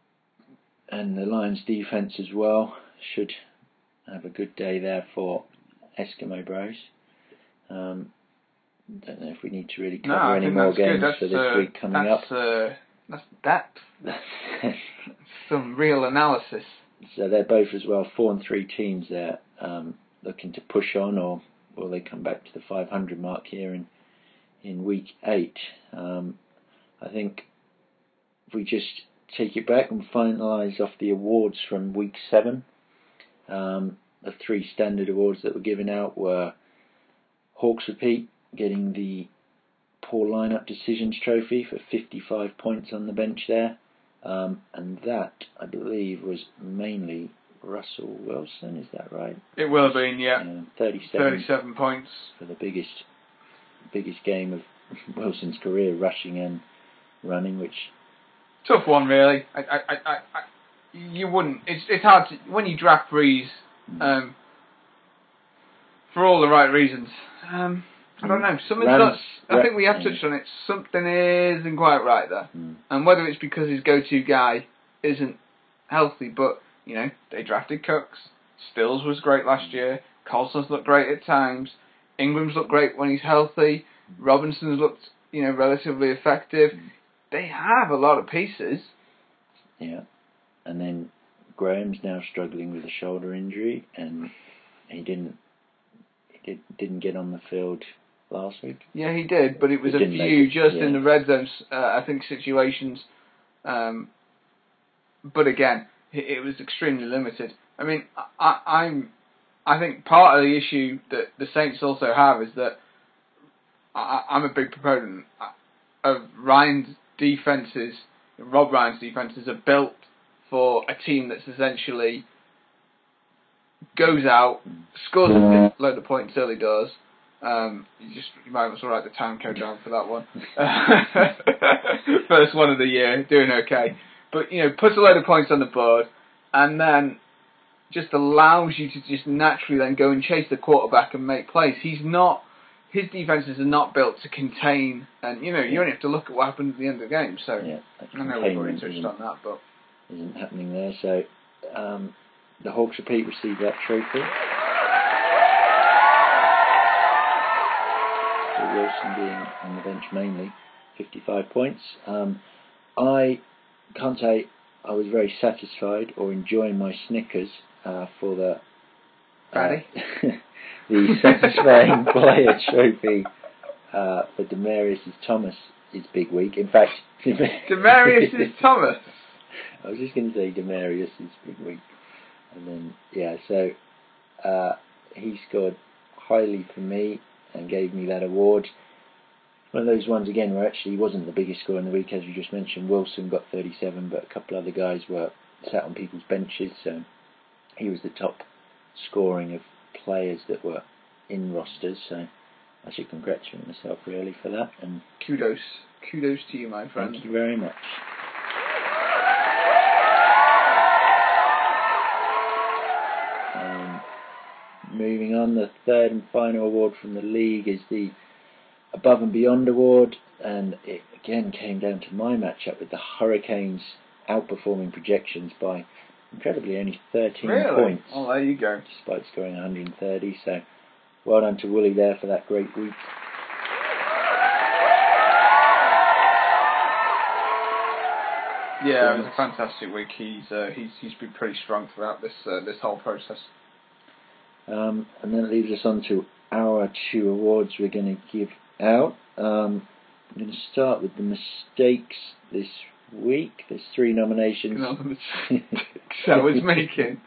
and the Lions defence as well should have a good day there for Eskimo Bros. Um, don't know if we need to really cover no, any more games for this uh, week coming that's, up. Uh, that's depth. Some real analysis. So they're both as well four and three teams there, um, looking to push on, or will they come back to the five hundred mark here in in week eight? Um, I think if we just take it back and finalise off the awards from week seven, um, the three standard awards that were given out were Hawks Repeat getting the Poor Lineup Decisions Trophy for fifty-five points on the bench there. Um, and that, I believe, was mainly Russell Wilson, is that right? It will have been, yeah. Uh, thirty-seven, thirty-seven points. For the biggest biggest game of Wilson's career, rushing and running, which... Tough one, really. I, I, I, I, you wouldn't... It's it's hard to... When you draft Breeze, mm. um, for all the right reasons... Um, I don't know. Something's Rams, not, I think we have touched on it. Something isn't quite right there, mm. and whether it's because his go-to guy isn't healthy, but you know they drafted Cooks. Stills was great last year. Colson's looked great at times. Ingram's looked great when he's healthy. Robinson's looked you know relatively effective. Mm. They have a lot of pieces. Yeah, and then Graham's now struggling with a shoulder injury, and he didn't he did, didn't get on the field last week. Yeah, he did, but it was he a few just yeah. in the red zone, uh, I think, situations. Um, but again, it, it was extremely limited. I mean, I, I'm, I think part of the issue that the Saints also have is that I, I'm a big proponent of Ryan's defenses. Rob Ryan's defenses are built for a team that's essentially goes out, scores a load of points early doors. Um, you just you might as well write the time code down for that one. First one of the year, doing okay. But you know, puts a load of points on the board, and then just allows you to just naturally then go and chase the quarterback and make plays. He's not. His defenses are not built to contain, and you know, you only have to look at what happened at the end of the game. So yeah, I know we've already touched on that, but isn't happening there. So um, the Hawks Repeat received that trophy. Wilson being on the bench mainly, fifty-five points. Um, I can't say I was very satisfied or enjoying my Snickers uh, for the uh, the satisfying player trophy uh, for Demaryius Thomas' big week. In fact, Demaryius Thomas. I was just going to say Demaryius' big week, and then yeah, so uh, he scored highly for me and gave me that award. One of those ones again where actually he wasn't the biggest scorer in the week, as you just mentioned. Wilson got thirty-seven, but a couple other guys were sat on people's benches, so he was the top scoring of players that were in rosters. So I should congratulate myself really for that. And kudos, kudos to you, my friend. Thank you very much. Um, moving on, the third and final award from the league is the Above and Beyond Award, and it again came down to my matchup with the Hurricanes outperforming projections by incredibly only thirteen really? points. Oh, there you go. Despite scoring one hundred thirty, so well done to Wooly there for that great week. Yeah, it was a fantastic week. He's uh, he's he's been pretty strong throughout this uh, this whole process. Um, and then it leaves us on to our two awards we're going to give out. Um, I'm going to start with the mistakes this week. There's three nominations. Not the mistakes I was making.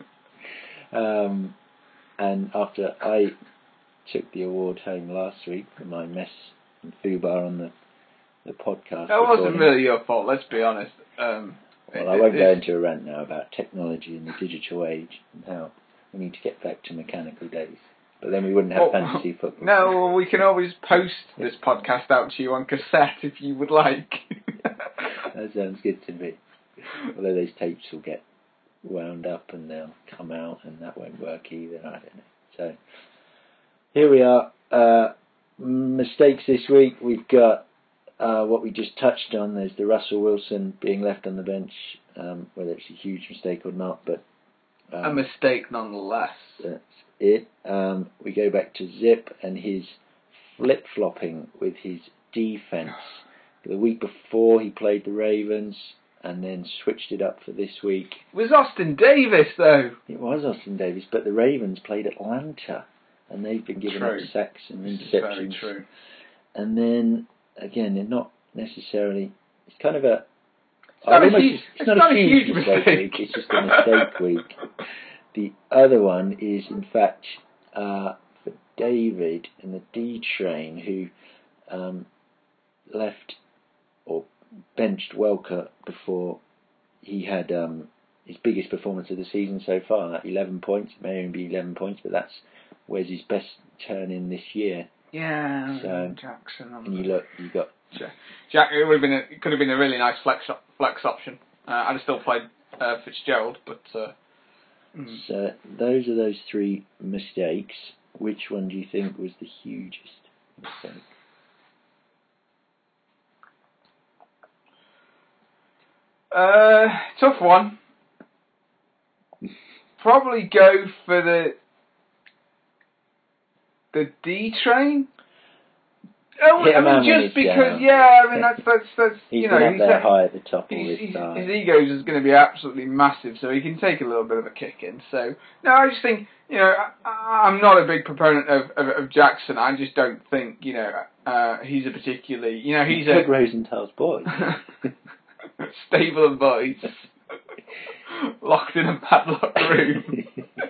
Um, and after I took the award home last week for my mess and foobar on the the podcast. That wasn't really your fault, let's be honest. Um, well, it, I won't it, go into a rant now about technology and the digital age and how we need to get back to mechanical days. But then we wouldn't have well, fantasy football. No, we can always post this podcast out to you on cassette if you would like. That sounds good to me. Although those tapes will get wound up and they'll come out and that won't work either. I don't know. So here we are. Uh, mistakes this week. We've got Uh, what we just touched on. There's the Russell Wilson being left on the bench, um, whether it's a huge mistake or not, but um, a mistake nonetheless. That's it. Um, we go back to Zip and his flip-flopping with his defence. The week before he played the Ravens and then switched it up for this week. It was Austin Davis though. It was Austin Davis, but the Ravens played Atlanta and they've been giving true. up sacks and this interceptions. Is very true. And then again, they're not necessarily. It's kind of a. It's not, almost, a, huge, it's it's not not a huge, huge mistake, mistake. week. It's just a mistake week. The other one is, in fact, uh, for David in the D Train, who um, left or benched Welker before he had um, his biggest performance of the season so far. That eleven points. It may only be eleven points, but that's where's his best turn in this year. Yeah, so, Jackson. And you look, you got Jack. It would have been, a, it could have been a really nice flex flex option. Uh, I'd have still played uh, Fitzgerald, but. Uh, mm. So those are those three mistakes. Which one do you think was the hugest mistake? Uh, tough one. Probably go for the. The D Train? Oh, I mean, just because, down. yeah, I mean, that's, that's, that's he's you know, been up he's there a, high at the top all he's, this he's, time. His ego is going to be absolutely massive, so he can take a little bit of a kick in. So, no, I just think, you know, I, I'm not a big proponent of, of, of Jackson. I just don't think, you know, uh, he's a particularly, you know, he's Doug a... Rosenthal's boy. Stable of boys. Locked in a padlocked room.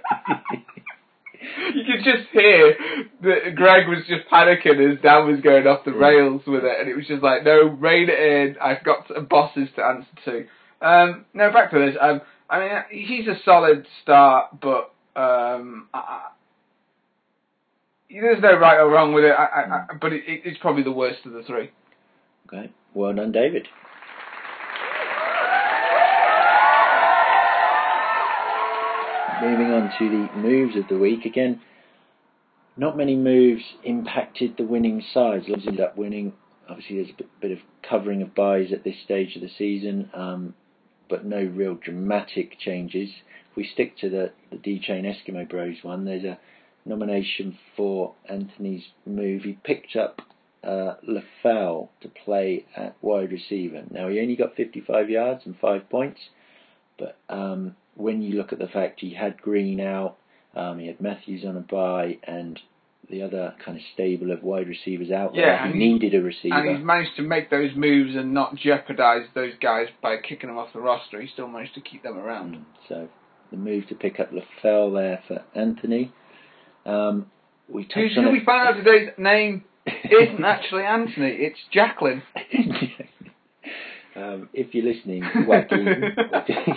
You could just hear that Greg was just panicking as Dan was going off the rails with it, and it was just like, no, rein it in, I've got some bosses to answer to. Um, no, back to this. Um, I mean, he's a solid start, but um, I, there's no right or wrong with it, I, I, I, but it, it's probably the worst of the three. Okay, well done, David. Moving on to the moves of the week. Again, not many moves impacted the winning sides. Loves ended up winning. Obviously, there's a bit of covering of buys at this stage of the season, um, but no real dramatic changes. If we stick to the, the D-Chain Eskimo Bros one, there's a nomination for Anthony's move. He picked up uh, LaFell to play at wide receiver. Now, he only got fifty-five yards and five points, but um, when you look at the fact he had Green out, um, he had Matthews on a bye, and the other kind of stable of wide receivers out yeah, there, he needed a receiver. And he's managed to make those moves and not jeopardise those guys by kicking them off the roster. He still managed to keep them around. Mm, so the move to pick up LaFell there for Anthony. Um, we Who, who we found out today's name isn't actually Anthony, it's Jacqueline. um, if you're listening, wacky.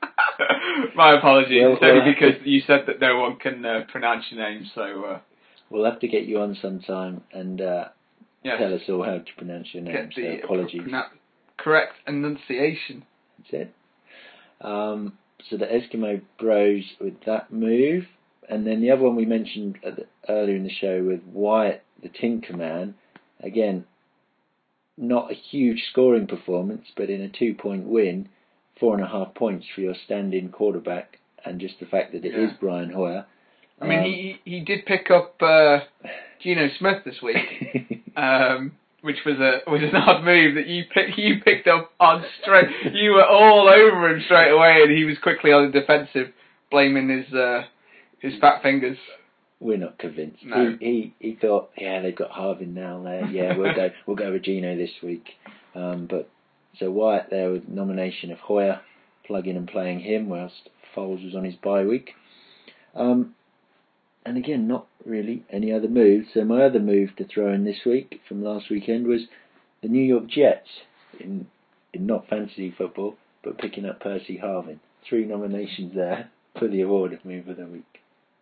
My apologies. Well, it's only well, because you said that no one can uh, pronounce your name, so uh, we'll have to get you on sometime and uh, yes. tell us all how to pronounce your name. Get the so apologies. Pro- correct enunciation. That's it. Um, so the Eskimo Bros with that move. And then the other one we mentioned at the, earlier in the show with Wyatt, the Tinker Man. Again, not a huge scoring performance, but in a two-point win, four and a half points for your stand-in quarterback, and just the fact that it yeah. is Brian Hoyer. I mean, um, he he did pick up uh, Geno Smith this week, um, which was a was an odd move that you pick, you picked up on straight. You were all over him straight away, and he was quickly on the defensive, blaming his uh, his fat fingers. We're not convinced. No. He, he he thought, yeah, they've got Harvin now there. Yeah, we'll go we'll go with Geno this week. Um, but so Wyatt there with nomination of Hoyer, plugging and playing him whilst Foles was on his bye week. Um, and again, not really any other moves. So my other move to throw in this week from last weekend was the New York Jets in in not fantasy football, but picking up Percy Harvin. Three nominations there for the award of move of the week.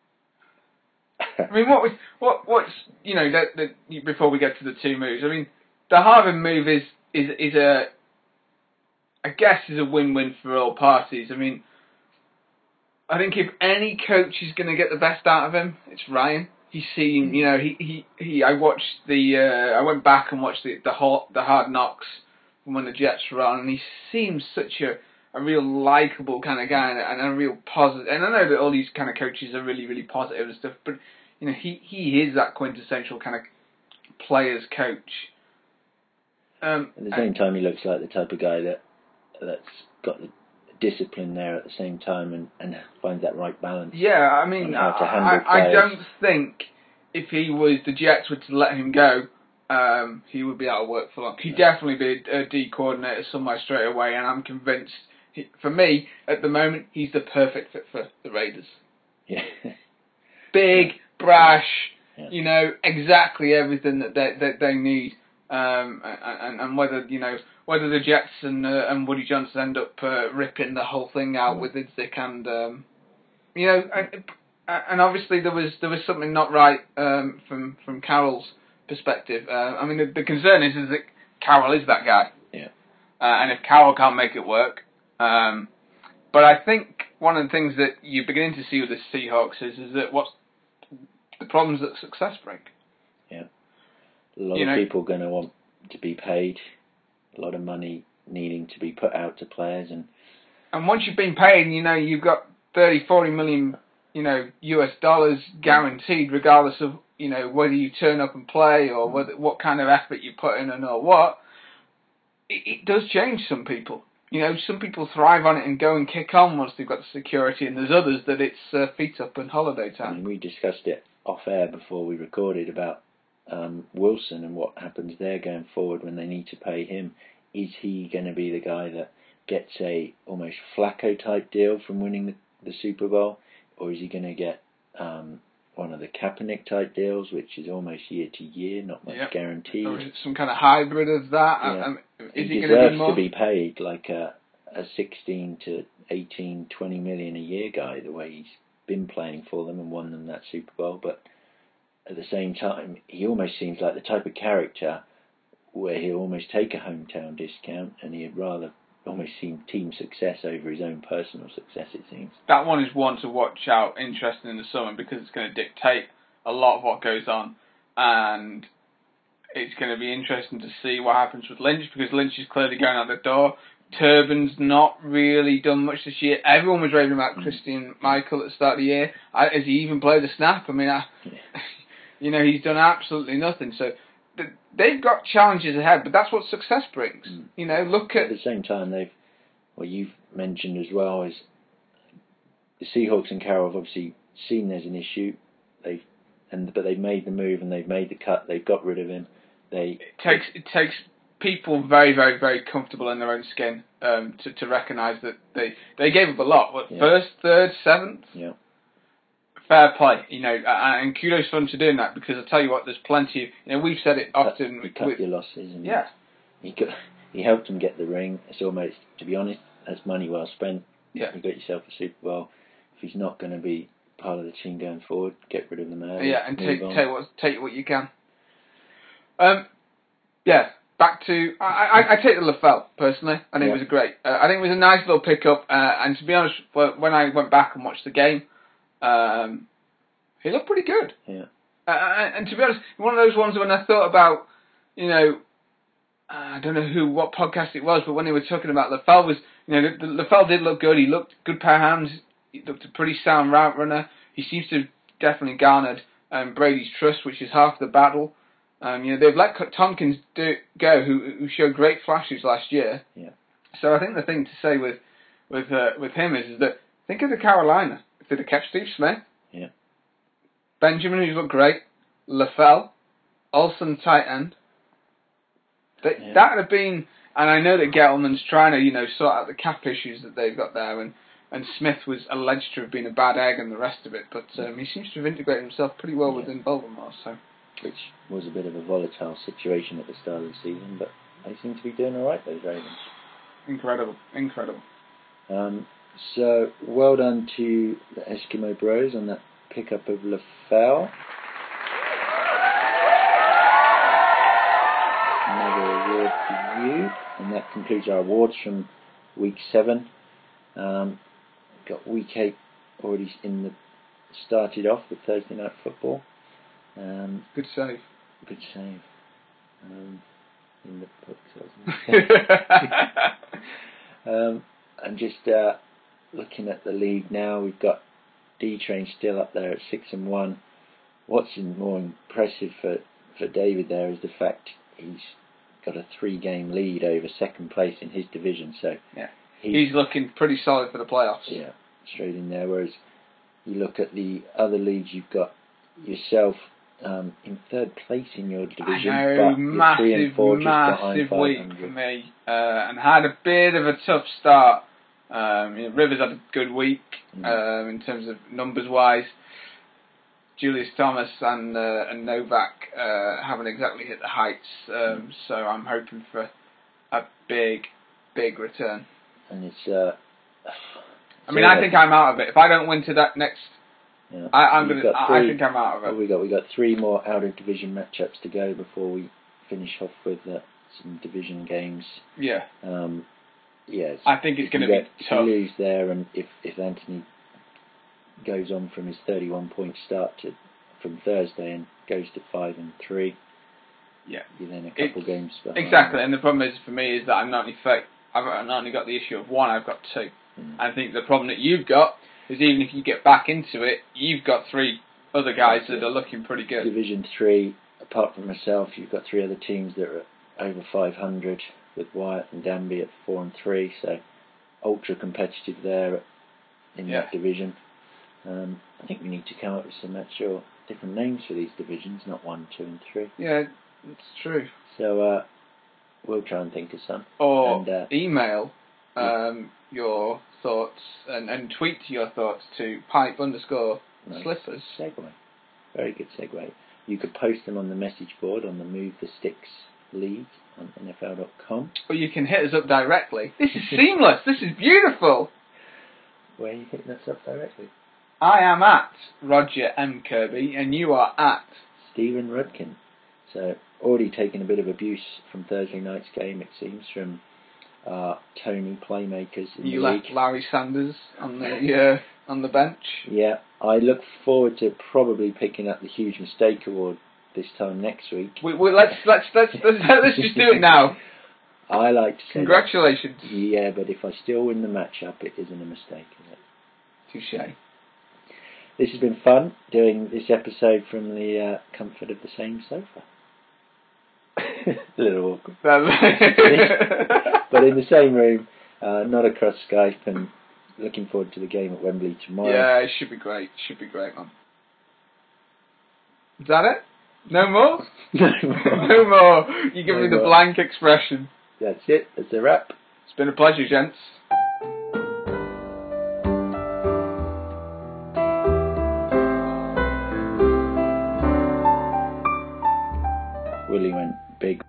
I mean, what was what what's you know that, that before we get to the two moves. I mean, the Harvin move is is is a I guess is a win-win for all parties. I mean, I think if any coach is going to get the best out of him, it's Ryan. He's seen, you know, he he, he I watched the uh, I went back and watched the the hard, the hard knocks from when the Jets were on, and he seems such a a real likable kind of guy and a real positive. And I know that all these kind of coaches are really really positive and stuff, but you know, he, he is that quintessential kind of player's coach. Um, at the same time, he looks like the type of guy that that's got the discipline there at the same time and, and finds that right balance. Yeah, I mean, I, I don't think if he was the Jets were to let him go, um, he would be out of work for long. He'd yeah. definitely be a, a D coordinator somewhere straight away, and I'm convinced. He, for me, at the moment, he's the perfect fit for the Raiders. Yeah. Big. Brash, yeah. you know, exactly everything that they that they need, um, and and whether you know whether the Jets and uh, and Woody Johnson end up uh, ripping the whole thing out mm. with Idzik and um, you know, and, and obviously there was there was something not right um, from from Carroll's perspective. Uh, I mean, the, the concern is is that Carroll is that guy, yeah, uh, and if Carroll can't make it work, um, but I think one of the things that you're beginning to see with the Seahawks is is that what's the problems that success bring. Yeah. A lot you of know, people going to want to be paid, a lot of money needing to be put out to players. And and once you've been paid, you know, you've got thirty, forty million, you know, U S dollars guaranteed, regardless of, you know, whether you turn up and play or whether, what kind of effort you put in and or what. It, it does change some people. You know, some people thrive on it and go and kick on once they've got the security, and there's others that it's uh, feet up and holiday time. I mean, we discussed it off air before we recorded about um, Wilson and what happens there going forward when they need to pay him. Is he going to be the guy that gets a almost Flacco type deal from winning the, the Super Bowl, or is he going to get um, one of the Kaepernick type deals, which is almost year to year, not much yep. guaranteed? Or is it some kind of hybrid of that? Yeah. Um, is he, he deserves going to be more? to be paid like a a sixteen to eighteen, twenty million a year guy, the way he's been playing for them and won them that Super Bowl. But at the same time, he almost seems like the type of character where he'll almost take a hometown discount, and he'd rather almost see team success over his own personal success, it seems. That one is one to watch out, interesting in the summer, because it's going to dictate a lot of what goes on, and it's going to be interesting to see what happens with Lynch, because Lynch is clearly going out the door. Turbin's not really done much this year. Everyone was raving about Christian Michael at the start of the year. I, has he even played a snap? I mean, I, yeah. you know, he's done absolutely nothing. So th- they've got challenges ahead, but that's what success brings. Mm. You know, look at... At the same time, they've, what you've mentioned as well is the Seahawks and Carroll have obviously seen there's an issue. They've and but they've made the move and they've made the cut. They've got rid of him. They it takes it takes people very very very comfortable in their own skin um, to to recognise that they they gave up a lot. What, yeah. first, third, seventh? Yeah. Fair play, you know, and kudos for them to doing that, because I tell you what, there's plenty of, you know, we've said it often. Cut, cut with, your losses. And yeah. He got, he helped them get the ring. It's almost, to be honest, that's money well spent. Yeah. You got yourself a Super Bowl. If he's not going to be part of the team going forward. Get rid of them early. Yeah, and take on. take what take what you can. Um, yeah. Back to I, I, I take the Lafelle personally. I think yeah. it was a great. Uh, I think it was a nice little pickup. Uh, and to be honest, when I went back and watched the game, um, he looked pretty good. Yeah. Uh, and to be honest, one of those ones when I thought about, you know, uh, I don't know who, what podcast it was, but when they were talking about Lafelle was, you know, Lafelle did look good. He looked good pair of hands. He looked a pretty sound route runner. He seems to have definitely garnered um, Brady's trust, which is half the battle. Um, you know, they've let Tompkins do, go, who who showed great flashes last year. Yeah. So I think the thing to say with with uh, with him is, is that think of the Carolina. If they'd have kept Steve Smith, yeah. Benjamin, who's looked great, Lafelle, Olsen tight end. That Yeah. that would have been, and I know that Gettleman's trying to, you know, sort out the cap issues that they've got there, and, and Smith was alleged to have been a bad egg and the rest of it, but um, he seems to have integrated himself pretty well yeah. within Baltimore, so. Which was a bit of a volatile situation at the start of the season, but they seem to be doing all right, those Ravens. Incredible, incredible. Um, so, well done to the Eskimo Bros on that pickup of Lafelle. Another award for you, and that concludes our awards from week seven. Um, got week eight already in the started off with Thursday Night Football. Um, good save. Good save. Um, in the books, wasn't it? um, and just uh, looking at the league now, we've got D-Train still up there at six and one. What's more impressive for, for David there is the fact he's got a three-game lead over second place in his division. So yeah, he's, he's looking pretty solid for the playoffs. Yeah, straight in there. Whereas you look at the other leagues, you've got yourself um, in third place in your division, I know, but massive, three and four just massive behind week five hundred. for me, uh, and had a bit of a tough start. Um, you know, Rivers had a good week mm. um, in terms of numbers wise. Julius Thomas and uh, and Novak uh, haven't exactly hit the heights, um, mm. so I'm hoping for a big, big return. And it's. Uh, I mean, I think I'm out of it. If I don't win to that next. Yeah. I, I'm gonna. Three, I think I'm out of it. What we got? We got three more out of division matchups to go before we finish off with uh, some division games. Yeah. Um, yes. I think it's going to be get, tough. If you lose there, and if if Anthony goes on from his thirty-one point start to from Thursday and goes to five and three. Yeah. You're then a couple it's, games behind. Exactly, and the problem is for me is that I'm not only fa- I've not only got the issue of one, I've got two. Mm. I think the problem that you've got is even if you get back into it, you've got three other guys that are looking pretty good. Division three, apart from myself, you've got three other teams that are over five hundred, with Wyatt and Danby at four and three, so ultra competitive there in yeah. that division. Um, I think we need to come up with some actual different names for these divisions, not one, two, and three. Yeah, it's true. So uh, we'll try and think of some. Or and, uh, email um, your thoughts and, and tweet your thoughts to pipe underscore nice. slippers. Segue. Very good segue. You could post them on the message board on the Move the Sticks League on N F L dot com. Or you can hit us up directly. This is seamless. This is beautiful. Where are you hitting us up directly? I am at Roger M. Kirby, and you are at Stephen Rudkin. So, already taken a bit of abuse from Thursday night's game, it seems, from uh, Tony playmakers in you the league. left Larry Sanders on the uh, on the bench. Yeah, I look forward to probably picking up the huge mistake award this time next week. We, we, let's let's let's let's, let's just do it now. I like to say congratulations. That, yeah, but if I still win the matchup, it isn't a mistake, is it? Touché. This has been fun doing this episode from the uh, comfort of the same sofa. A little awkward. But in the same room, uh, not across Skype, and looking forward to the game at Wembley tomorrow. Yeah, it should be great. Should be great, man. Is that it? No more? No more. No more. You give no me the more. blank expression. That's it. That's a wrap. It's been a pleasure, gents. Willie went big.